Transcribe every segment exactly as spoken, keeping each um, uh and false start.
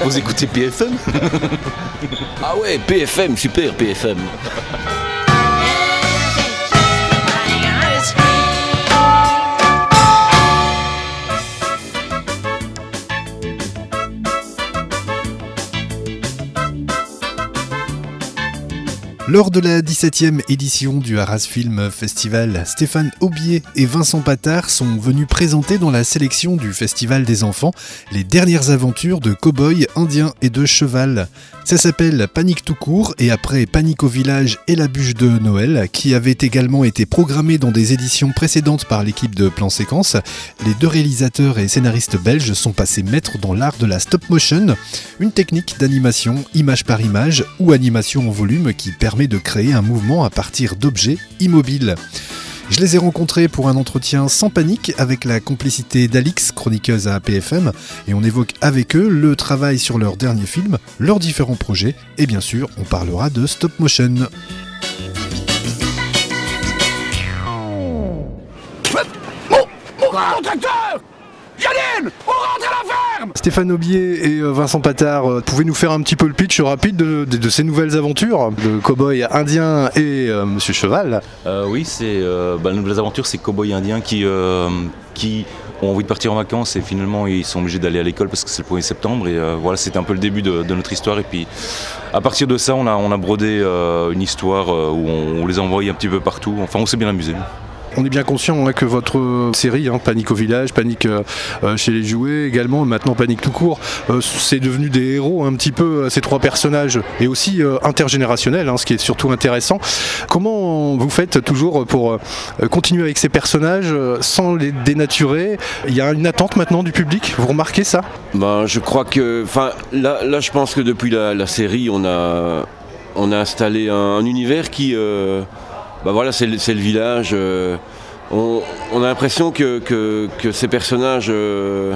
Vous écoutez P F M? Ah ouais, P F M, super P F M. Lors de la dix-septième édition du Arras Film Festival, Stéphane Aubier et Vincent Patard sont venus présenter dans la sélection du Festival des enfants les dernières aventures de cow-boys, indiens et de cheval. Ça s'appelle Panique tout court et après Panique au village et la bûche de Noël, qui avait également été programmé dans des éditions précédentes par l'équipe de Plan Séquence, les deux réalisateurs et scénaristes belges sont passés maîtres dans l'art de la stop motion, une technique d'animation image par image ou animation en volume qui permet de créer un mouvement à partir d'objets immobiles. Je les ai rencontrés pour un entretien sans panique avec la complicité d'Alix, chroniqueuse à P F M, et on évoque avec eux le travail sur leur dernier film, leurs différents projets, et bien sûr, on parlera de stop motion. Mon, mon, mon tracteur! Janine, on rentre à la ferme! Stéphane Aubier et Vincent Patard, euh, pouvez nous faire un petit peu le pitch rapide de, de, de ces nouvelles aventures de cow-boy indien et euh, Monsieur Cheval? euh, Oui, c'est euh, bah, les nouvelles aventures, c'est cow-boy indiens qui, euh, qui ont envie de partir en vacances et finalement ils sont obligés d'aller à l'école parce que c'est le premier septembre et euh, voilà, c'était un peu le début de, de notre histoire et puis à partir de ça on a, on a brodé euh, une histoire euh, où on, on les a envoyés un petit peu partout, enfin on s'est bien amusé. On est bien conscient hein, que votre série, hein, Panique au village, Panique euh, chez les jouets également, maintenant Panique tout court, euh, c'est devenu des héros un petit peu, ces trois personnages, et aussi euh, intergénérationnels, hein, ce qui est surtout intéressant. Comment vous faites toujours pour euh, continuer avec ces personnages euh, sans les dénaturer? Il y a une attente maintenant du public, vous remarquez ça? Ben, je crois que, enfin, là, là, je pense que depuis la, la série, on a, on a installé un, un univers qui... Euh, Bah voilà, c'est le, c'est le village. Euh, on, on a l'impression que, que, que ces personnages, euh,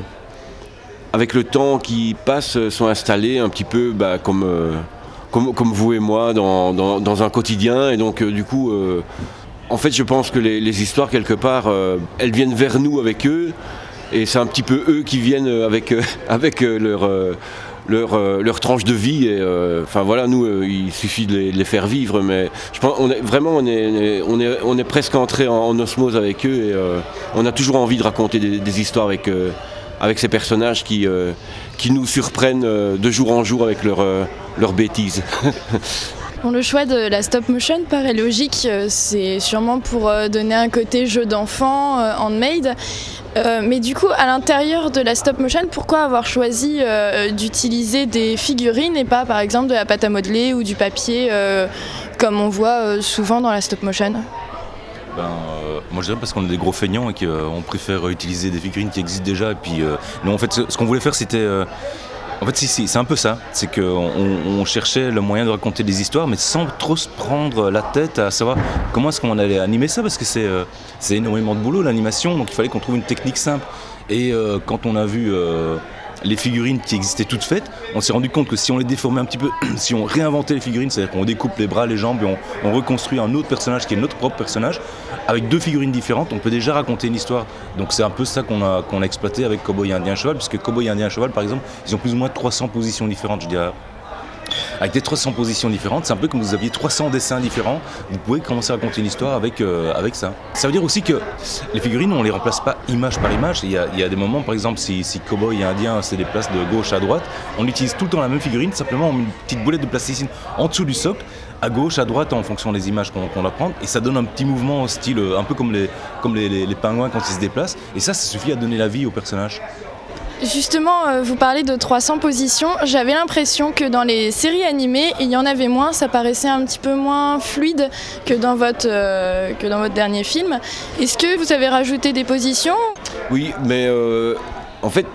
avec le temps qui passe, sont installés un petit peu bah, comme, euh, comme, comme vous et moi dans, dans, dans un quotidien. Et donc, euh, du coup, euh, en fait, je pense que les, les histoires, quelque part, euh, elles viennent vers nous avec eux. Et c'est un petit peu eux qui viennent avec, euh, avec leur... Euh, Leur, euh, leur tranche de vie et enfin euh, voilà, nous euh, il suffit de les, de les faire vivre, mais je pense on est vraiment on est on est on est presque entré en, en osmose avec eux et euh, on a toujours envie de raconter des, des histoires avec euh, avec ces personnages qui euh, qui nous surprennent euh, de jour en jour avec leur euh, leurs bêtises. Bon, le choix de la stop motion paraît logique, c'est sûrement pour donner un côté jeu d'enfant, euh, handmade. Euh, mais du coup, à l'intérieur de la stop motion, pourquoi avoir choisi euh, d'utiliser des figurines et pas par exemple de la pâte à modeler ou du papier euh, comme on voit euh, souvent dans la stop motion? Ben, euh, moi je dirais parce qu'on est des gros feignants et qu'on préfère utiliser des figurines qui existent déjà. Et puis, euh, nous en fait, ce, ce qu'on voulait faire c'était... Euh, En fait, si, si, c'est un peu ça. C'est qu'on on, on cherchait le moyen de raconter des histoires, mais sans trop se prendre la tête à savoir comment est-ce qu'on allait animer ça, parce que c'est, euh, c'est énormément de boulot, l'animation, donc il fallait qu'on trouve une technique simple. Et euh, quand on a vu euh, les figurines qui existaient toutes faites, on s'est rendu compte que si on les déformait un petit peu, si on réinventait les figurines, c'est-à-dire qu'on découpe les bras, les jambes, et on, on reconstruit un autre personnage qui est notre propre personnage, avec deux figurines différentes, on peut déjà raconter une histoire. Donc c'est un peu ça qu'on a, qu'on a exploité avec Cowboy Indien Cheval, puisque Cowboy Indien Cheval, par exemple, ils ont plus ou moins trois cents positions différentes, je dirais. Avec des trois cents positions différentes, c'est un peu comme vous aviez trois cents dessins différents, vous pouvez commencer à raconter une histoire avec, euh, avec ça. Ça veut dire aussi que les figurines, on ne les remplace pas image par image. Il y a, il y a des moments, par exemple, si, si Cowboy et Indien se déplacent de gauche à droite, on utilise tout le temps la même figurine, simplement on met une petite boulette de plasticine en dessous du socle, à gauche, à droite, en fonction des images qu'on, qu'on va prendre, et ça donne un petit mouvement au style, un peu comme les, comme les, les, les pingouins quand ils se déplacent, et ça, ça suffit à donner la vie au personnage. Justement, euh, vous parlez de trois cents positions. J'avais l'impression que dans les séries animées, il y en avait moins, ça paraissait un petit peu moins fluide que dans votre, euh, que dans votre dernier film. Est-ce que vous avez rajouté des positions? Oui, mais euh, en fait,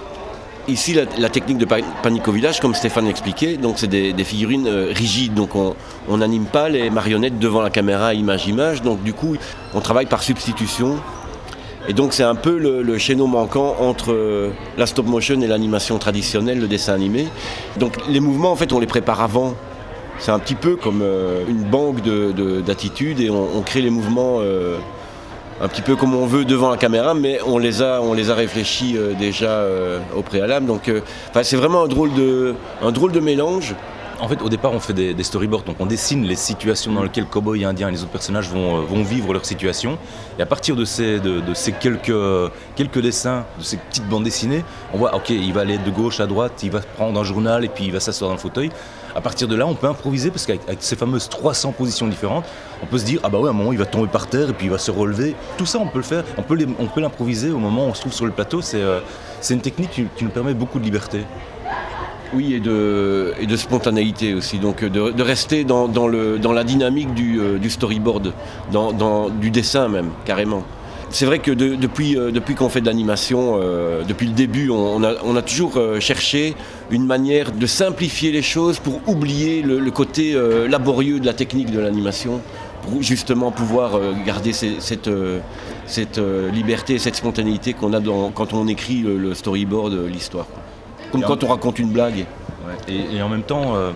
ici, la, la technique de Panique au village, comme Stéphane l'expliquait, donc c'est des, des figurines euh, rigides, donc on n'anime pas les marionnettes devant la caméra image-image, donc du coup, on travaille par substitution. Et donc c'est un peu le, le chaînon manquant entre euh, la stop motion et l'animation traditionnelle, le dessin animé. Donc les mouvements, en fait, on les prépare avant. C'est un petit peu comme euh, une banque de, de, d'attitudes et on, on crée les mouvements euh, un petit peu comme on veut devant la caméra, mais on les a, on les a réfléchis euh, déjà euh, au préalable. Donc, euh, c'est vraiment un drôle de, un drôle de mélange. En fait, au départ, on fait des, des storyboards, donc on dessine les situations dans lesquelles Cowboy, Indien et les autres personnages vont, euh, vont vivre leur situation. Et à partir de ces, de, de ces quelques, quelques dessins, de ces petites bandes dessinées, on voit, ok, il va aller de gauche à droite, il va prendre un journal et puis il va s'asseoir dans le fauteuil. À partir de là, on peut improviser parce qu'avec avec ces fameuses trois cents positions différentes, on peut se dire, ah bah ouais, à un moment, il va tomber par terre et puis il va se relever. Tout ça, on peut le faire, on peut, les, on peut l'improviser au moment où on se trouve sur le plateau. C'est, euh, c'est une technique qui, qui nous permet beaucoup de liberté. Oui, et de, et de spontanéité aussi, donc de, de rester dans, dans, le, dans la dynamique du, euh, du storyboard, dans, dans, du dessin même, carrément. C'est vrai que de, depuis, euh, depuis qu'on fait de l'animation, euh, depuis le début, on, on, a, on a toujours euh, cherché une manière de simplifier les choses pour oublier le, le côté euh, laborieux de la technique de l'animation, pour justement pouvoir euh, garder ces, cette, euh, cette euh, liberté et cette spontanéité qu'on a dans, quand on écrit le, le storyboard, euh, l'histoire. Comme et quand en... on raconte une blague. Ouais, et, et en même temps, euh,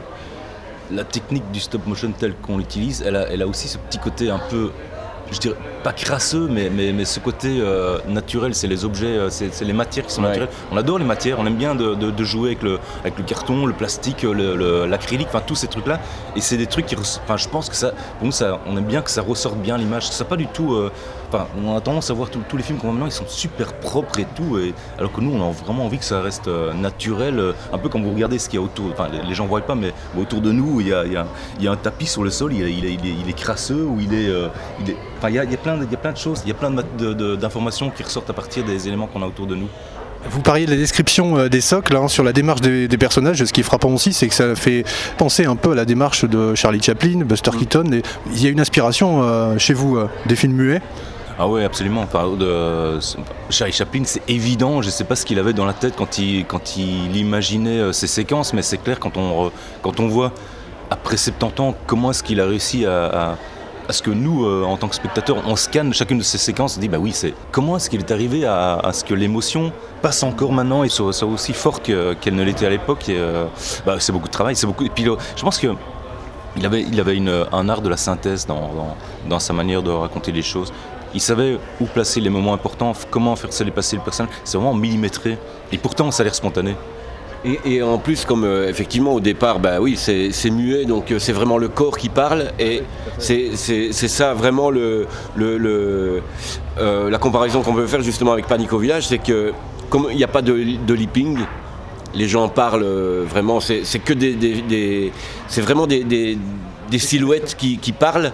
la technique du stop motion telle qu'on l'utilise, elle a, elle a aussi ce petit côté un peu, je dirais pas crasseux, mais, mais, mais ce côté euh, naturel, c'est les objets, euh, c'est, c'est les matières qui sont ouais. naturelles. On adore les matières, on aime bien de, de, de jouer avec le, avec le carton, le plastique, le, le, l'acrylique, enfin tous ces trucs-là. Et c'est des trucs qui, enfin je pense que ça, pour nous, ça, on aime bien que ça ressorte bien l'image. Ça pas du tout, euh, enfin on a tendance à voir tout, tous les films qu'on voit maintenant, ils sont super propres et tout, et, alors que nous, on a vraiment envie que ça reste euh, naturel, euh, un peu comme vous regardez ce qu'il y a autour. Enfin les, les gens voient pas, mais autour de nous, il y a, il y a, il y a un tapis sur le sol, il est, il est, il est, il est crasseux ou il est, euh, il est, enfin il y a, il y a plein Il y a plein de choses, il y a plein de, de, de, d'informations qui ressortent à partir des éléments qu'on a autour de nous. Vous parliez de la description des socles, hein, sur la démarche des, des personnages. Ce qui est frappant aussi, c'est que ça fait penser un peu à la démarche de Charlie Chaplin, Buster mmh. Keaton. Et il y a une inspiration euh, chez vous euh, des films muets? Ah ouais, absolument. Enfin, de, Charlie Chaplin, c'est évident. Je ne sais pas ce qu'il avait dans la tête quand il, quand il imaginait ces séquences, mais c'est clair quand on, quand on voit, après soixante-dix ans, comment est-ce qu'il a réussi à... à à ce que nous, euh, en tant que spectateurs, on scanne chacune de ces séquences, on se dit bah oui, c'est comment est-ce qu'il est arrivé à, à ce que l'émotion passe encore maintenant et soit, soit aussi forte que, qu'elle ne l'était à l'époque. Et, euh, bah, c'est beaucoup de travail, c'est beaucoup. Et puis je pense que il avait, il avait une, un art de la synthèse dans, dans, dans sa manière de raconter les choses. Il savait où placer les moments importants, comment faire se dépasser le personnage. C'est vraiment millimétré. Et pourtant, ça a l'air spontané. Et, et en plus, comme euh, effectivement au départ, bah oui, c'est, c'est muet, donc euh, c'est vraiment le corps qui parle, et c'est, c'est, c'est ça vraiment le, le, le, euh, la comparaison qu'on peut faire justement avec Panique au village, c'est que comme il n'y a pas de, de lipping, les gens parlent euh, vraiment, c'est, c'est que des, des, des c'est vraiment des, des, des silhouettes qui, qui parlent.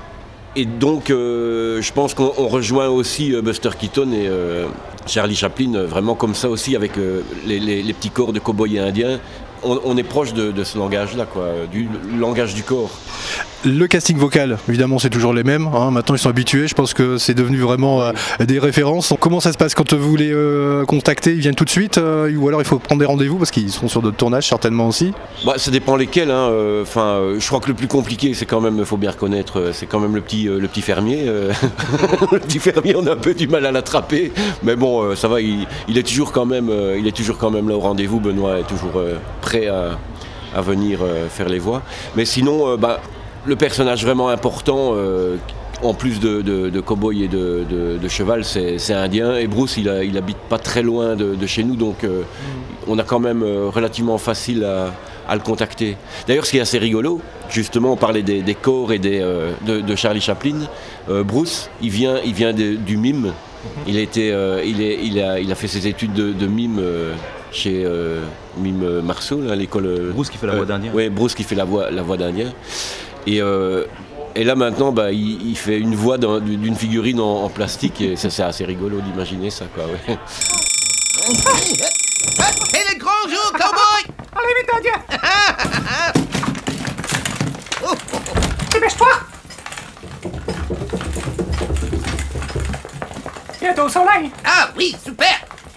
Et donc, euh, je pense qu'on on rejoint aussi euh, Buster Keaton et euh, Charlie Chaplin, euh, vraiment comme ça aussi, avec euh, les, les, les petits corps de cow-boys indiens. On, on est proche de, de ce langage-là, quoi, du langage du corps. Le casting vocal, évidemment, c'est toujours les mêmes. Hein. Maintenant, ils sont habitués. Je pense que c'est devenu vraiment euh, des références. Comment ça se passe quand vous les euh, contactez? Ils viennent tout de suite euh, ou alors il faut prendre des rendez-vous parce qu'ils seront sur d'autres tournages certainement aussi? Bah, ça dépend lesquels. Hein. Enfin, euh, je crois que le plus compliqué, c'est quand même, il faut bien reconnaître, euh, c'est quand même le petit, euh, le petit fermier. Euh. Le petit fermier, on a un peu du mal à l'attraper, mais bon, euh, ça va. Il, il est toujours quand même, euh, il est toujours quand même là au rendez-vous. Benoît est toujours euh, prêt à, à venir euh, faire les voix. Mais sinon, euh, bah, le personnage vraiment important, euh, en plus de, de, de cow-boy et de, de, de cheval, c'est, c'est indien. Et Bruce, il, a, il habite pas très loin de, de chez nous, donc euh, mm. on a quand même euh, relativement facile à, à le contacter. D'ailleurs, ce qui est assez rigolo, justement, on parlait des, des corps et des, euh, de, de Charlie Chaplin. Euh, Bruce, il vient, il vient de, du mime. Mm-hmm. Il, a été, euh, il, est, il, a, il a fait ses études de, de mime euh, chez euh, Mime Marceau, là, à l'école. Euh, Bruce qui fait la euh, voix d'Indien. Oui, Bruce qui fait la voix, la voix d'Indien. Et, euh, et là maintenant, bah, il, il fait une voix d'un, d'une figurine en, en plastique, et ça, c'est assez rigolo d'imaginer ça, quoi. Ouais. C'est le grand jour, cowboy! Allez vite, Indien! Oh, oh, oh. Dépêche-toi! Bientôt au soleil! Ah oui, super!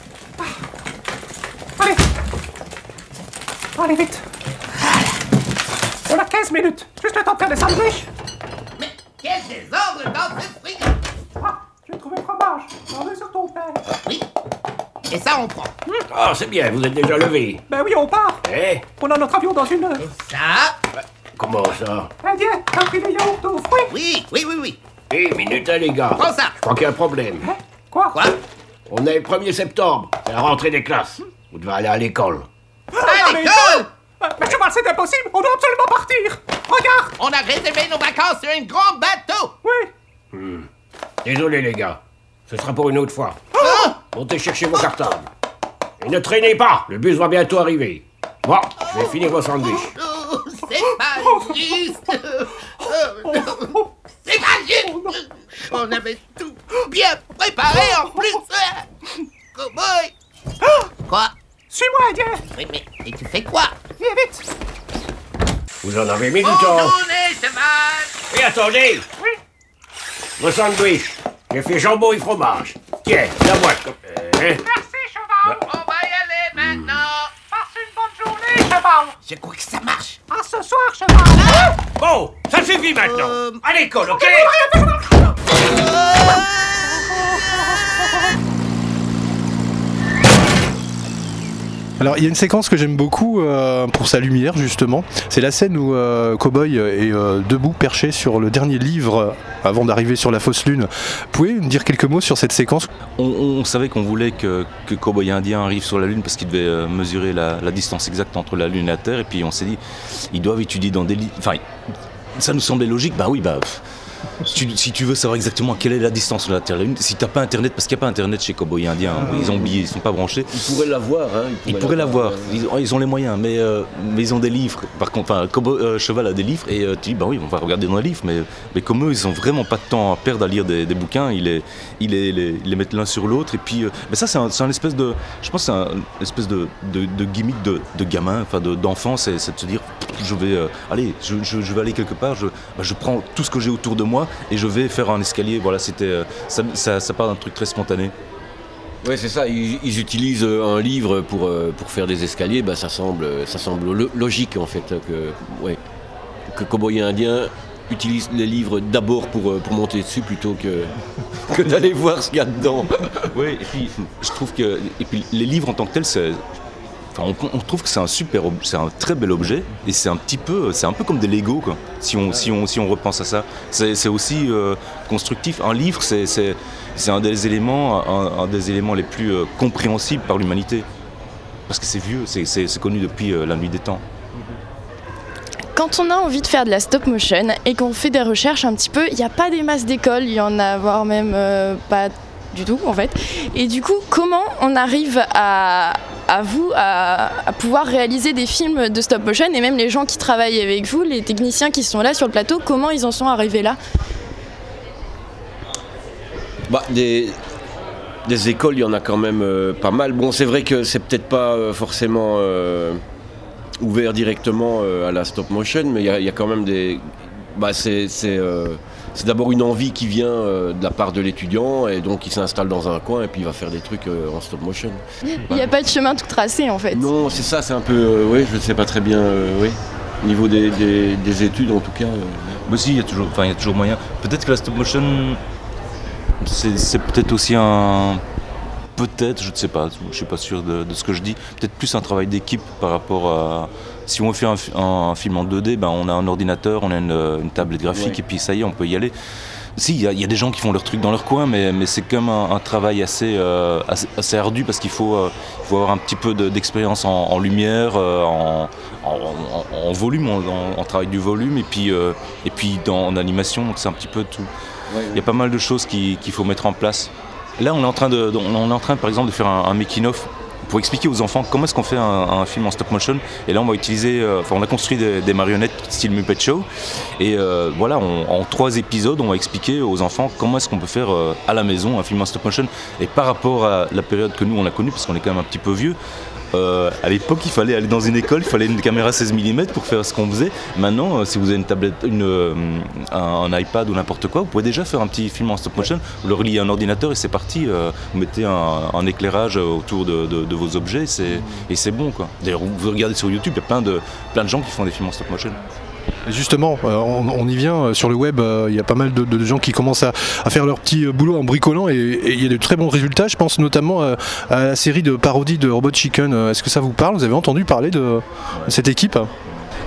Allez! Allez vite! On a quinze minutes, juste le temps de faire des sandwichs. Mais quel désordre dans ce frigo! Ah, j'ai trouvé le fromage. J'en ai sur ton père. Oui. Et ça, on prend. Ah, oh, c'est bien, vous êtes déjà levé. Ben oui, on part. Eh? On a notre avion dans une heure. Et ça? Comment ça? Indien, t'as pris des yaourts aux fruits? Oui, oui, oui, oui. Hé, minute, hein, les gars. Prends ça. Je crois qu'il y a un problème. Hein? Quoi? Quoi? On est le premier septembre. C'est la rentrée des classes. Vous devez aller à l'école. À l'école! Mais cheval, c'est impossible. On doit absolument partir. Regarde. On a réservé nos vacances sur un grand bateau! Oui. Hmm. Désolé, les gars. Ce sera pour une autre fois. Ah! Montez chercher vos cartables. Et ne traînez pas. Le bus va bientôt arriver. Bon, je vais finir vos sandwichs. Oh, c'est pas juste! C'est pas juste! On avait tout bien préparé en plus! Cowboy! Quoi? Suis-moi, Indien. Oui, mais et tu fais quoi? Viens vite. Vous en avez mis du Bonne temps. journée, cheval! Et attendez. Oui. Vos sandwichs. J'ai fait jambon et fromage. Tiens, la boîte. Euh, Merci, cheval. On va y aller maintenant! Passe une bonne journée, cheval. Je crois que ça marche! À ce soir, cheval. Bon, ça suffit maintenant. Euh, À l'école, ok? Alors il y a une séquence que j'aime beaucoup euh, pour sa lumière justement, c'est la scène où euh, Cowboy est euh, debout perché sur le dernier livre euh, avant d'arriver sur la fausse lune. Vous pouvez me dire quelques mots sur cette séquence? On, on savait qu'on voulait que, que Cowboy Indien arrive sur la Lune parce qu'il devait euh, mesurer la, la distance exacte entre la Lune et la Terre, et puis on s'est dit, ils doivent étudier dans des livres. Enfin, ça nous semblait logique, bah oui, bah. Pff. Si tu, si tu veux savoir exactement quelle est la distance de la Terre et la Lune, si t'as pas internet, parce qu'il n'y a pas internet chez Cowboy Indien, hein, ils ont oublié, ils sont pas branchés. Ils pourraient l'avoir, hein. Ils pourraient l'avoir, ils, ils ont les moyens, mais, euh, mais ils ont des livres. Par contre, enfin, Cowboy, euh, Cheval a des livres, et euh, tu dis, bah oui, on va regarder dans les livres, mais, mais comme eux, ils ont vraiment pas de temps à perdre à lire des, des bouquins, ils les, ils les, les, les mettent l'un sur l'autre, et puis, euh, mais ça, c'est un, c'est un espèce de, je pense, que c'est un une espèce de, de, de gimmick de, de gamin, enfin, de, d'enfant, c'est, c'est de se dire, je vais, euh, allez, je, je, je vais aller quelque part, je, bah, je prends tout ce que j'ai autour de moi, et je vais faire un escalier. Voilà, c'était, euh, ça, ça, ça part d'un truc très spontané. Ouais, c'est ça, ils, ils utilisent un livre pour, euh, pour faire des escaliers, bah, ça semble, ça semble lo- logique en fait, que, ouais, que Cowboy Indien utilise les livres d'abord pour, euh, pour monter dessus plutôt que, que d'aller voir ce qu'il y a dedans. Oui, et puis je trouve que et puis, les livres en tant que tels, c'est, enfin, on, on trouve que c'est un super, ob- c'est un très bel objet, et c'est un petit peu, c'est un peu comme des Lego, quoi. Si on, si on, si on repense à ça, c'est, c'est aussi euh, constructif. Un livre, c'est, c'est, c'est un des éléments, un, un des éléments les plus euh, compréhensibles par l'humanité, parce que c'est vieux, c'est, c'est, c'est connu depuis euh, la nuit des temps. Quand on a envie de faire de la stop motion et qu'on fait des recherches un petit peu, il n'y a pas des masses d'écoles, il y en a voire même euh, pas du tout en fait. Et du coup, comment on arrive à, à vous à, à pouvoir réaliser des films de stop motion, et même les gens qui travaillent avec vous, les techniciens qui sont là sur le plateau, comment ils en sont arrivés là? Bah, des, des écoles, il y en a quand même euh, pas mal. Bon, c'est vrai que c'est peut-être pas euh, forcément euh, ouvert directement euh, à la stop motion, mais il y, y a quand même des... Bah, c'est, c'est, euh, c'est d'abord une envie qui vient euh, de la part de l'étudiant, et donc il s'installe dans un coin et puis il va faire des trucs euh, en stop motion. Il n'y a pas de chemin tout tracé en fait. Non, c'est ça, c'est un peu... Euh, oui, je ne sais pas très bien, euh, oui. Au niveau des, des, des études, en tout cas. Euh, Mais si, il y a toujours, enfin, il y a toujours moyen. Peut-être que la stop motion, c'est, c'est peut-être aussi un... Peut-être, je ne sais pas, je ne suis pas sûr de, de ce que je dis. Peut-être plus un travail d'équipe par rapport à... Si on fait un, un, un film en deux D, ben on a un ordinateur, on a une, une tablette graphique, ouais. Et puis ça y est, on peut y aller. Si, il y, y a des gens qui font leur truc dans leur coin, mais, mais c'est quand même un, un travail assez, euh, assez, assez ardu, parce qu'il faut, euh, faut avoir un petit peu de, d'expérience en, en lumière, euh, en, en, en, en volume, en, en travail du volume, et puis, euh, et puis dans, en animation, donc c'est un petit peu tout. Il ouais, ouais. y a pas mal de choses qui, qu'il faut mettre en place. Là, on est en train, de, on est en train par exemple, de faire un, un making-of pour expliquer aux enfants comment est-ce qu'on fait un, un film en stop motion. Et là, on va utiliser, euh, enfin, on a construit des, des marionnettes style Muppet Show. Et euh, voilà, on, en trois épisodes, on va expliquer aux enfants comment est-ce qu'on peut faire euh, à la maison un film en stop motion. Et par rapport à la période que nous, on a connue, parce qu'on est quand même un petit peu vieux, Euh, à l'époque, il fallait aller dans une école, il fallait une caméra seize millimètres pour faire ce qu'on faisait. Maintenant, euh, si vous avez une tablette, une, euh, un, un iPad ou n'importe quoi, vous pouvez déjà faire un petit film en stop motion. Vous le reliez à un ordinateur et c'est parti. Euh, vous mettez un, un éclairage autour de, de, de vos objets, c'est, et c'est bon, quoi. D'ailleurs, vous regardez sur YouTube, il y a plein de, plein de gens qui font des films en stop motion. Justement, euh, on, on y vient, sur le web, il euh, y a pas mal de, de gens qui commencent à, à faire leur petit boulot en bricolant, et il y a de très bons résultats. Je pense notamment euh, à la série de parodies de Robot Chicken. Est-ce que ça vous parle? Vous avez entendu parler de, de cette équipe?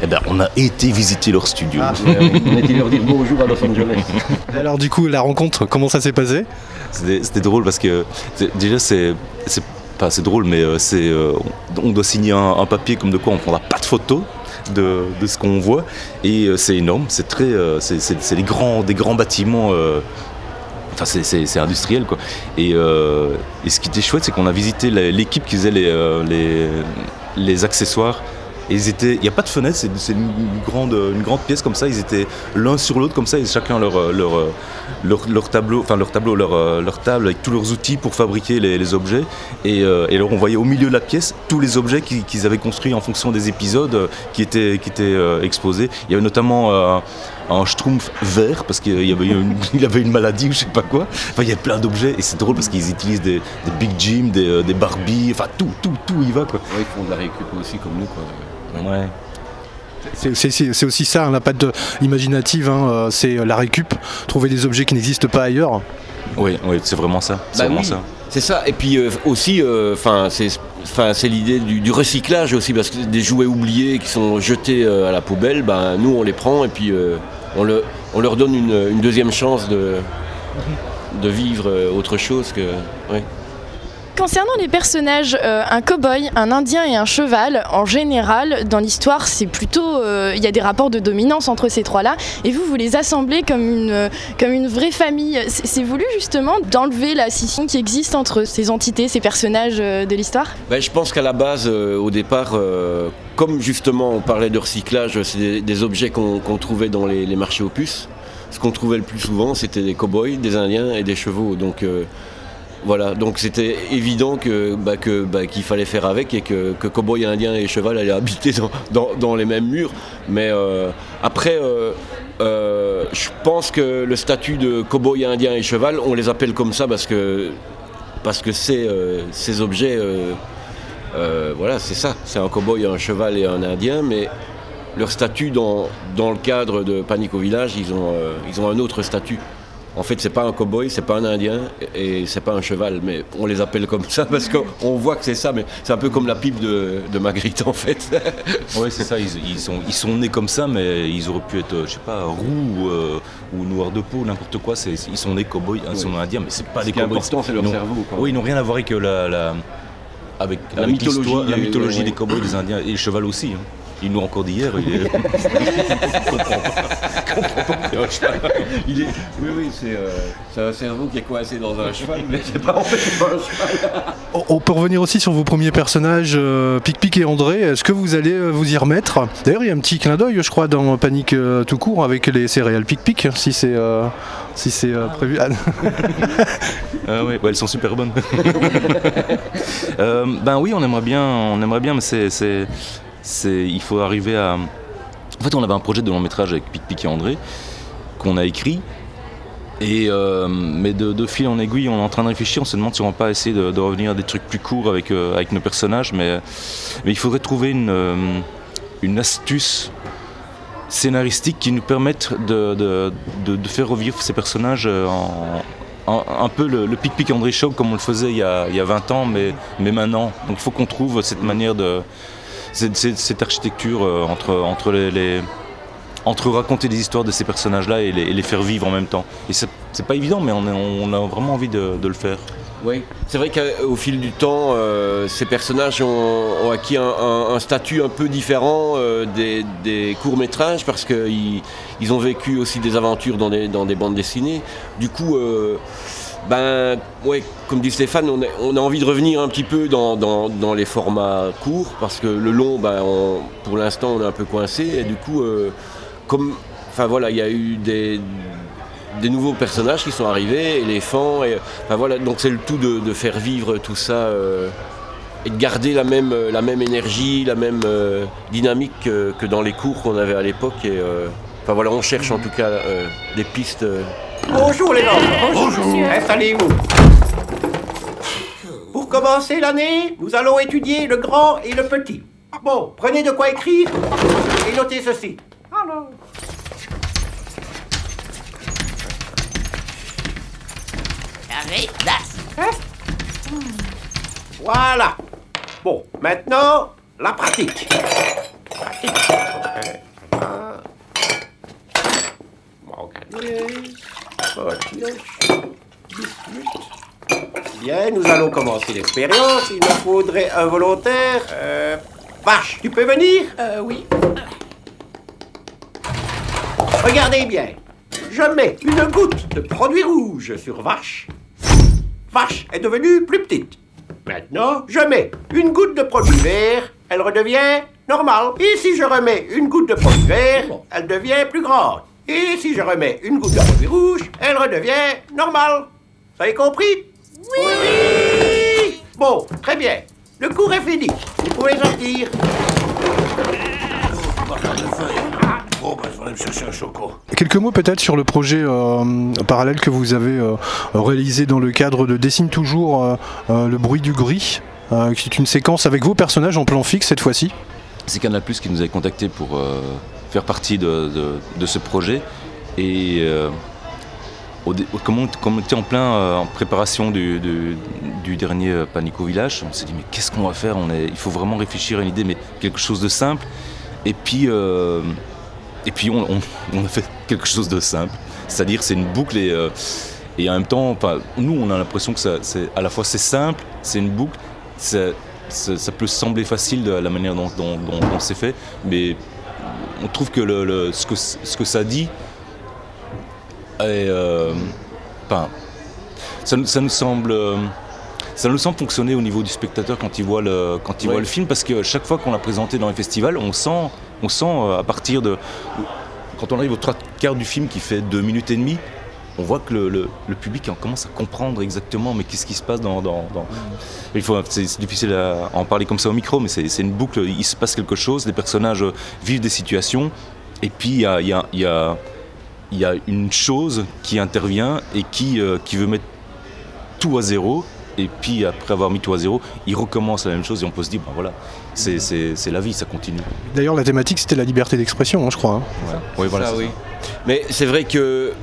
Eh ben, on a été visiter leur studio. Ah, on a été leur dire bonjour à Los Angeles. Alors du coup, la rencontre, comment ça s'est passé ? C'était, c'était drôle parce que c'est- déjà c'est, c'est pas c'est drôle, mais euh, c'est euh, on on doit signer un, un papier comme de quoi on prendra pas de photos de, de ce qu'on voit et euh, c'est énorme, c'est très euh, c'est, c'est, c'est des grands des grands bâtiments. Euh, Enfin, c'est, c'est, c'est industriel quoi. Et, euh, et ce qui était chouette, c'est qu'on a visité la- l'équipe qui faisait les, euh, les, les accessoires. Et ils étaient, il n'y a pas de fenêtre, c'est, c'est une, grande, une grande pièce comme ça. Ils étaient l'un sur l'autre comme ça, et chacun leur, leur, leur, leur tableau, enfin leur tableau, leur, leur table avec tous leurs outils pour fabriquer les, les objets. Et, euh, et alors on voyait au milieu de la pièce tous les objets qu'ils, qu'ils avaient construits en fonction des épisodes euh, qui étaient, qui étaient euh, exposés. Il y avait notamment euh, un schtroumpf vert parce qu'il y avait une, il avait une maladie ou je sais pas quoi. Enfin, il y a plein d'objets et c'est drôle parce qu'ils utilisent des, des Big Jim, des, euh, des Barbie, enfin tout, tout, tout y va quoi. Ouais, ils font de la récup aussi comme nous quoi. Ouais. C'est, c'est- c'est- c'est aussi ça, hein, la patte imaginative, hein, euh, c'est la récup, trouver des objets qui n'existent pas ailleurs. Oui, oui, c'est vraiment ça. C'est Bah vraiment oui, ça. c'est ça. Et puis euh, aussi, enfin, c'est, enfin, c'est l'idée du, du recyclage aussi, parce que des jouets oubliés qui sont jetés euh, à la poubelle, ben nous on les prend et puis euh, on, le, on leur donne une, une deuxième chance de, de vivre euh, autre chose que. Ouais. Concernant les personnages, euh, un cow-boy, un indien et un cheval, en général, dans l'histoire, c'est plutôt... euh, Il y a des rapports de dominance entre ces trois-là, et vous, vous les assemblez comme une, euh, comme une vraie famille. C'est, c'est voulu, justement, d'enlever la scission qui existe entre ces entités, ces personnages euh, de l'histoire ? Ben, je pense qu'à la base, euh, au départ, euh, comme justement on parlait de recyclage, c'est des, des objets qu'on, qu'on trouvait dans les, les marchés aux puces. Ce qu'on trouvait le plus souvent, c'était des cow-boys, des indiens et des chevaux. Donc, euh, voilà, donc c'était évident que, bah, que, bah, qu'il fallait faire avec et que, que cow-boy, indien et cheval allaient habiter dans, dans, dans les mêmes murs. Mais euh, après, euh, euh, je pense que le statut de cow-boy, indien et cheval, on les appelle comme ça parce que, parce que c'est, euh, ces objets, euh, euh, voilà, c'est ça. C'est un cow-boy, un cheval et un indien, mais leur statut dans, dans le cadre de Panique au village, ils ont, euh, ils ont un autre statut. En fait, c'est pas un cow-boy, c'est pas un indien et c'est pas un cheval, mais on les appelle comme ça parce qu'on voit que c'est ça, mais c'est un peu comme la pipe de, de Magritte en fait. Oui, c'est ça, ils, ils, sont, ils sont nés comme ça, mais ils auraient pu être, je sais pas, roux euh, ou noirs de peau, n'importe quoi. C'est, ils sont nés cow-boys, ils sont indiens, mais c'est pas Ce des qui est cow-boys. important, c'est leur Ils n'ont- cerveau, quoi. Oui, ils n'ont rien à voir avec la, la, avec, La avec mythologie l'histoire, la des- mythologie ouais, des ouais. cow-boys, des indiens et le cheval aussi. Hein. Il nous encore d'hier, il est... Je comprends pas. Il est... Oui, oui, c'est, euh, c'est un cerveau qui est coincé dans un cheval, mais c'est pas en fait c'est pas un cheval. On- On peut revenir aussi sur vos premiers personnages, euh, Pic-Pic et André. Est-ce que vous allez euh, vous y remettre ? D'ailleurs, il y a un petit clin d'œil, je crois, dans Panique euh, tout court avec les céréales Pic-Pic, si c'est, euh, si c'est euh, prévu. Ah, Ah ouais, ouais, elles sont super bonnes. Euh, ben oui, on aimerait bien, on aimerait bien, mais c'est, c'est, c'est, il faut arriver à. En fait, on avait un projet de long métrage avec Pic-Pic et André qu'on a écrit, et euh, mais de, de fil en aiguille, on est en train de réfléchir. On se demande si on va pas essayer de, de revenir à des trucs plus courts avec euh, avec nos personnages, mais mais il faudrait trouver une euh, une astuce scénaristique qui nous permette de, de, de, de faire revivre ces personnages en, en- un peu le, le Pic-Pic André Show comme on le faisait il y a, il y a vingt ans, mais, mais maintenant. Donc il faut qu'on trouve cette manière de... cette, cette- cette architecture euh, entre, entre les... les- entre raconter des histoires de ces personnages-là et les, et les faire vivre en même temps. Et c'est, c'est pas évident, mais on a, on a vraiment envie de, de le faire. Oui, c'est vrai qu'au fil du temps, euh, ces personnages ont, ont acquis un, un- un statut un peu différent euh, des, des courts-métrages parce qu'ils ils ont vécu aussi des aventures dans des, dans des bandes dessinées. Du coup, euh, ben, ouais, comme dit Stéphane, on a, on a envie de revenir un petit peu dans, dans- dans les formats courts parce que le long, ben, on- pour l'instant, on est un peu coincé. Et du coup, euh, comme, enfin voilà, il y a eu des des nouveaux personnages qui sont arrivés, éléphants, et enfin voilà, donc c'est le tout de, de faire vivre tout ça euh, et de garder la même, la même énergie, la même euh, dynamique que, que dans les cours qu'on avait à l'époque. Et euh, enfin voilà, on cherche en tout cas euh, des pistes. euh. Bonjour les enfants. Bonjour. Installez-vous. Pour commencer l'année, nous allons étudier le grand et le petit. Bon, prenez de quoi écrire et notez ceci. Alors. Voilà. Bon, maintenant, la pratique. Pratique. Euh, Bien, nous allons commencer l'expérience. Il me faudrait un volontaire. Euh, Vache, tu peux venir? Euh, oui. Regardez bien. Je mets une goutte de produit rouge sur Vache. Vache est devenue plus petite. Maintenant, je mets une goutte de produit vert. Elle redevient normale. Et si je remets une goutte de produit vert, elle devient plus grande. Et si je remets une goutte de produit rouge, elle redevient normale. Vous avez compris? Oui, oui. Bon, très bien. Le cours est fini. Vous pouvez sortir. Bon, bah, je vais aller me chercher un choco. Quelques mots peut-être sur le projet euh, parallèle que vous avez euh, réalisé dans le cadre de Dessine toujours euh, euh, le bruit du gris, euh, qui est une séquence avec vos personnages en plan fixe cette fois-ci. C'est Canal+ qui nous avait contacté pour euh, faire partie de, de, de ce projet. Et euh, au dé- comme, on, comme on était en plein euh, en préparation du, du, du dernier Panico Village, on s'est dit mais qu'est-ce qu'on va faire? On est, il faut vraiment réfléchir à une idée, mais quelque chose de simple. Et puis, euh, et puis on, on, on a fait quelque chose de simple. C'est-à-dire c'est une boucle et, euh, et en même temps, nous on a l'impression que ça, c'est, à la fois c'est simple, c'est une boucle, c'est, Ça, ça peut sembler facile de la manière dont, dont, dont, dont c'est fait, mais on trouve que, le, le, ce, que ce que ça dit, est, euh, enfin, ça, ça nous semble, ça nous semble fonctionner au niveau du spectateur quand il voit le, quand il ouais. voit le film, parce que chaque fois qu'on l'a présenté dans les festivals, on sent, on sent à partir de, quand on arrive aux trois quarts du film qui fait deux minutes et demie, on voit que le, le, le public commence à comprendre exactement mais qu'est-ce qui se passe dans... dans, dans... Il faut, c'est, c'est difficile à en parler comme ça au micro, mais c'est, c'est une boucle, il se passe quelque chose, les personnages vivent des situations, et puis il y a, y a, y a, y a une chose qui intervient et qui, euh, qui veut mettre tout à zéro, et puis après avoir mis tout à zéro, il recommence la même chose et on peut se dire, ben voilà, c'est, c'est, c'est la vie, ça continue. D'ailleurs la thématique c'était la liberté d'expression, hein, je crois. Hein. Ouais. Oui, voilà, ça, c'est oui. ça. Mais c'est vrai que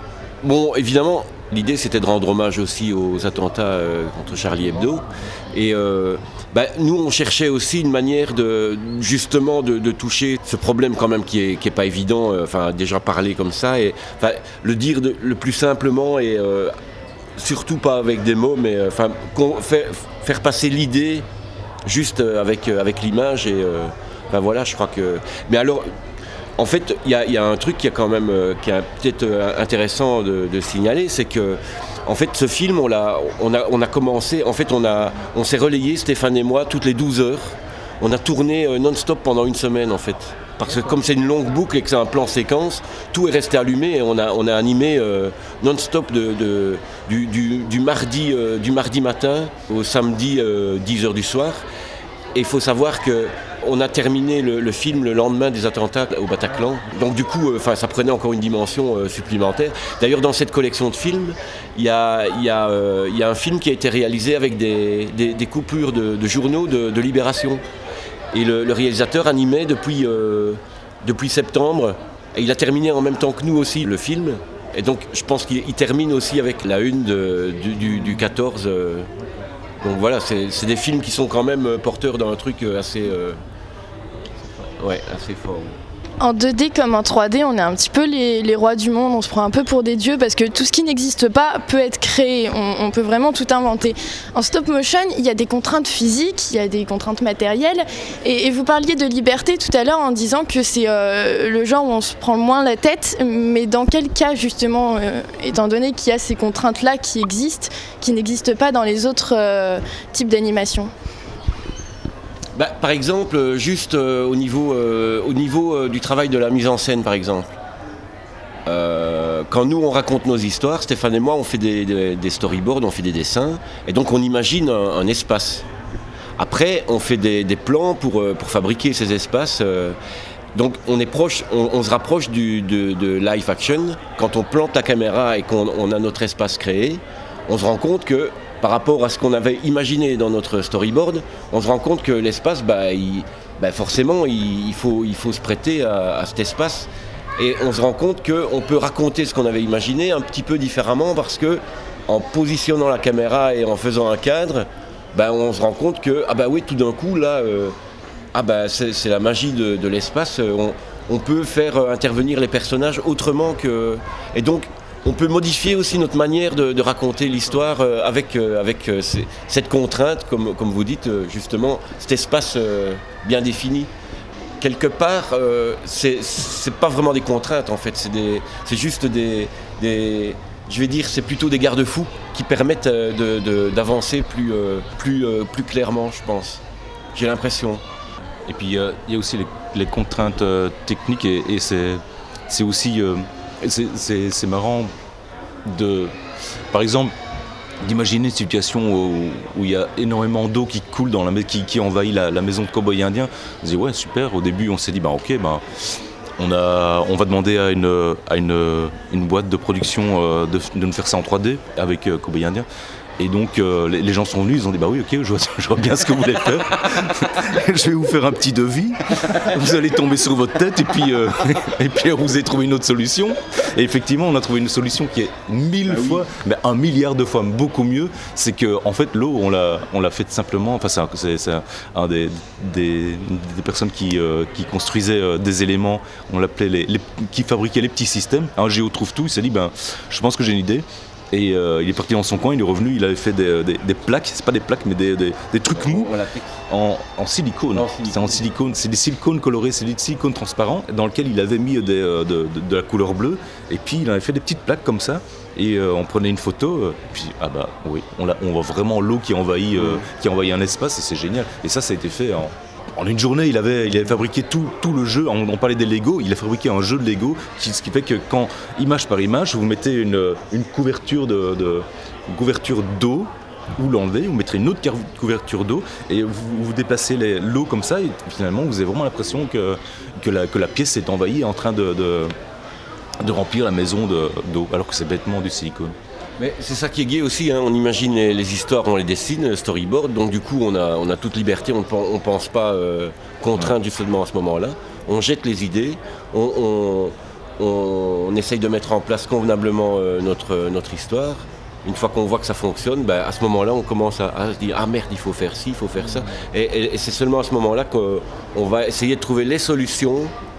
bon, évidemment, l'idée c'était de rendre hommage aussi aux attentats euh, contre Charlie Hebdo. Et euh, bah, nous, on cherchait aussi une manière de justement de, de toucher ce problème quand même qui est, qui est pas évident. Enfin, euh, déjà parler comme ça et le dire de, le plus simplement et euh, surtout pas avec des mots, mais enfin euh, faire, faire passer l'idée juste avec avec l'image et euh, ben voilà, je crois que. Mais alors. En fait, il y, y a un truc qui est quand même euh, qui est peut-être euh, intéressant de, de signaler, c'est que en fait ce film on l'a on a on a commencé en fait on a on s'est relayé Stéphane et moi toutes les douze heures. On a tourné euh, non-stop pendant une semaine en fait. Parce que comme c'est une longue boucle et que c'est un plan séquence, tout est resté allumé et on a on a animé euh, non-stop de, de du, du, du mardi euh, du mardi matin au samedi euh, dix heures du soir. Et il faut savoir que on a terminé le, le film le lendemain des attentats au Bataclan. Donc du coup, euh, ça prenait encore une dimension euh, supplémentaire. D'ailleurs, dans cette collection de films, il y a, y a, euh, y a un film qui a été réalisé avec des, des, des coupures de, de journaux de, de Libération. Et le, le réalisateur animait depuis, euh, depuis septembre. Et il a terminé en même temps que nous aussi le film. Et donc je pense qu'il il termine aussi avec la une de, du, du, du quatorze. Euh, donc voilà, c'est, c'est des films qui sont quand même porteurs d'un truc assez... Euh, Ouais, assez fort. En deux D comme en trois D, on est un petit peu les, les rois du monde, on se prend un peu pour des dieux parce que tout ce qui n'existe pas peut être créé, on, on peut vraiment tout inventer. En stop motion, il y a des contraintes physiques, il y a des contraintes matérielles et, et vous parliez de liberté tout à l'heure en disant que c'est euh, le genre où on se prend le moins la tête, mais dans quel cas justement, euh, étant donné qu'il y a ces contraintes-là qui existent, qui n'existent pas dans les autres euh, types d'animation ? Bah, par exemple, juste euh, au niveau, euh, au niveau euh, du travail de la mise en scène, par exemple. Euh, quand nous, on raconte nos histoires, Stéphane et moi, on fait des, des, des storyboards, on fait des dessins, et donc on imagine un, un espace. Après, on fait des, des plans pour, euh, pour fabriquer ces espaces. Euh, donc on, est proche, on, on se rapproche du, de, de live action. Quand on plante la caméra et qu'on on a notre espace créé, on se rend compte que par rapport à ce qu'on avait imaginé dans notre storyboard, on se rend compte que l'espace, bah, il, bah forcément, il, il, faut, il faut se prêter à, à cet espace. Et on se rend compte qu'on peut raconter ce qu'on avait imaginé un petit peu différemment parce que en positionnant la caméra et en faisant un cadre, bah, on se rend compte que, ah bah oui, tout d'un coup, là, euh, ah bah, c'est, c'est la magie de, de l'espace. On, on peut faire intervenir les personnages autrement que... Et donc, on peut modifier aussi notre manière de, de raconter l'histoire euh, avec, euh, avec euh, ces, cette contrainte, comme, comme vous dites, euh, justement, cet espace euh, bien défini. Quelque part, euh, c'est, c'est pas vraiment des contraintes en fait, c'est, des, c'est juste des, des, je vais dire, c'est plutôt des garde-fous qui permettent euh, de, de, d'avancer plus, euh, plus, euh, plus clairement, je pense. J'ai l'impression. Et puis il euh, y a aussi les, les contraintes euh, techniques et, et c'est, c'est aussi, euh, c'est, c'est, c'est marrant de, par exemple, d'imaginer une situation où il y a énormément d'eau qui coule, dans la, qui, qui envahit la, la maison de cow-boy indien. On se dit ouais super, au début on s'est dit bah ok, bah, on, a, on va demander à une, à une, une boîte de production euh, de, de nous faire ça en trois D avec euh, cow-boy indien. Et donc euh, les, les gens sont venus, ils ont dit bah oui ok, je vois, je vois bien ce que vous voulez faire. Je vais vous faire un petit devis. Vous allez tomber sur votre tête et puis euh, et puis vous allez trouver une autre solution. Et effectivement, on a trouvé une solution qui est mille ah fois, oui. mais un milliard de fois beaucoup mieux. C'est que en fait l'eau, on l'a on l'a faite simplement. Enfin c'est un, c'est, c'est un des, des des personnes qui euh, qui construisaient euh, des éléments. On l'appelait les, les qui fabriquaient les petits systèmes. Un géo trouve tout. Il s'est dit ben je pense que j'ai une idée. Et euh, il est parti dans son coin, il est revenu, il avait fait des, des, des plaques, c'est pas des plaques mais des, des, des trucs mous en, en silicone. En silicone. C'est en silicone, c'est des silicones colorés, c'est des silicones transparents dans lesquels il avait mis des, de, de, de la couleur bleue. Et puis il avait fait des petites plaques comme ça. Et euh, on prenait une photo, euh, puis ah bah oui, on, on voit vraiment l'eau qui envahit, euh, qui envahit un espace et c'est génial. Et ça, ça a été fait en. En une journée, il avait, il avait fabriqué tout, tout le jeu. On, on parlait des Lego, il a fabriqué un jeu de Lego, qui, ce qui fait que quand, image par image, vous mettez une, une couverture, de, de, une couverture d'eau, vous l'enlevez, vous mettrez une autre couverture d'eau, et vous, vous déplacez les, l'eau comme ça, et finalement, vous avez vraiment l'impression que, que, la, que la pièce est envahie, est en train de, de, de remplir la maison de, d'eau, alors que c'est bêtement du silicone. Mais c'est ça qui est gai aussi, hein. On imagine les, les histoires, on les dessine, le storyboard, donc du coup on a, on a toute liberté, on ne pense pas euh, contrainte justement à ce moment-là. On jette les idées, on, on, on, on essaye de mettre en place convenablement euh, notre, notre histoire. Une fois qu'on voit que ça fonctionne, ben, à ce moment-là on commence à, à se dire « Ah merde, il faut faire ci, il faut faire ça ». Et, et, et c'est seulement à ce moment-là qu'on va essayer de trouver les solutions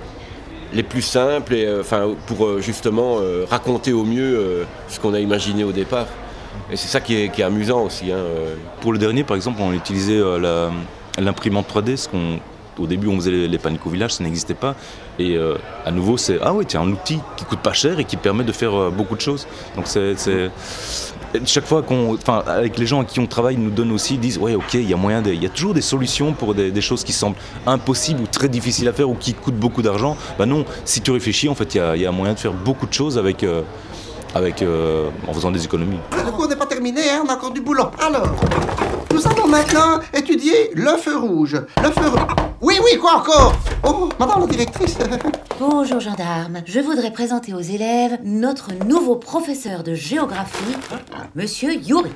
les plus simples et, euh, enfin, pour euh, justement euh, raconter au mieux euh, ce qu'on a imaginé au départ. Et c'est ça qui est, qui est amusant aussi. Hein, euh. Pour le dernier, par exemple, on utilisait euh, la, l'imprimante trois D, ce qu'on, au début on faisait les, les paniques au village, ça n'existait pas. Et euh, à nouveau, c'est ah ouais, tiens, un outil qui coûte pas cher et qui permet de faire euh, beaucoup de choses. Donc c'est, c'est... chaque fois qu'on, enfin, avec les gens à qui on travaille, ils nous donnent aussi, ils disent ouais, ok, il y a moyen, de... il y a toujours des solutions pour des, des choses qui semblent impossibles ou très difficiles à faire ou qui coûtent beaucoup d'argent. Bah non, si tu réfléchis, en fait, il y a, il y a moyen de faire beaucoup de choses avec, euh, avec, euh, en faisant des économies. Le cours n'est pas terminé, hein, on a encore du boulot. Alors, nous allons maintenant étudier le feu rouge. Le feu rouge. Oui, oui, quoi encore? Oh, madame la directrice. Bonjour gendarme, je voudrais présenter aux élèves notre nouveau professeur de géographie, Monsieur Yuri.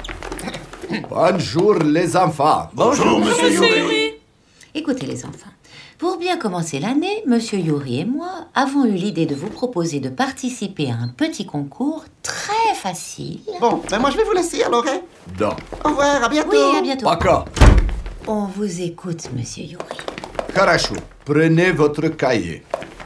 Bonjour les enfants. Bonjour, Monsieur Yuri. Écoutez les enfants, pour bien commencer l'année, Monsieur Yuri et moi avons eu l'idée de vous proposer de participer à un petit concours très facile. Bon, ben moi je vais vous laisser alors, hein. Non. Au revoir, à bientôt. Oui, à bientôt. D'accord. On vous écoute, Monsieur Yuri. Хорошо. Prenez votre cahier.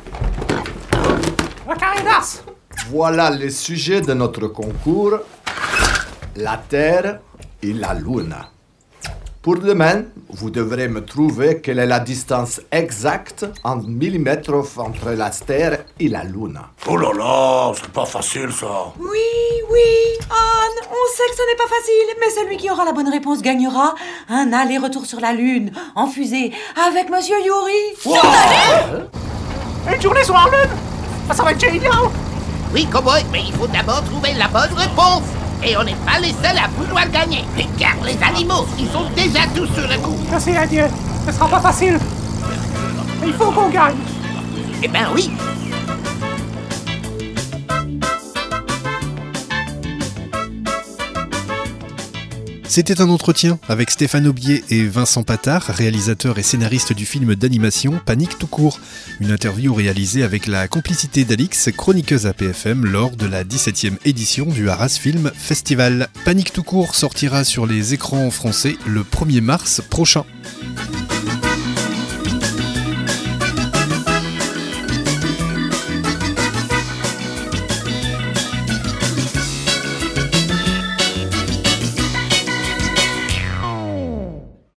Voilà le sujet de notre concours, la Terre et la Lune. Pour demain, vous devrez me trouver quelle est la distance exacte en millimètres entre la Terre et la Lune. Oh là là, c'est pas facile ça. Oui, oui, Anne, on sait que ce n'est pas facile, mais celui qui aura la bonne réponse gagnera un aller-retour sur la Lune, en fusée, avec Monsieur Yuri. Wow. Une journée sur la Lune, ça va être génial. Oui, cowboy, mais il faut d'abord trouver la bonne réponse. Et on n'est pas les seuls à vouloir gagner. Regarde les animaux, ils sont déjà tous sur le coup. Merci à Dieu, ce sera pas facile. Mais il faut qu'on gagne. Eh ben oui. C'était un entretien avec Stéphane Aubier et Vincent Patard, réalisateurs et scénaristes du film d'animation Panique tout court. Une interview réalisée avec la complicité d'Alix, chroniqueuse à P F M, lors de la dix-septième édition du Arras Film Festival. Panique tout court sortira sur les écrans français le premier mars prochain.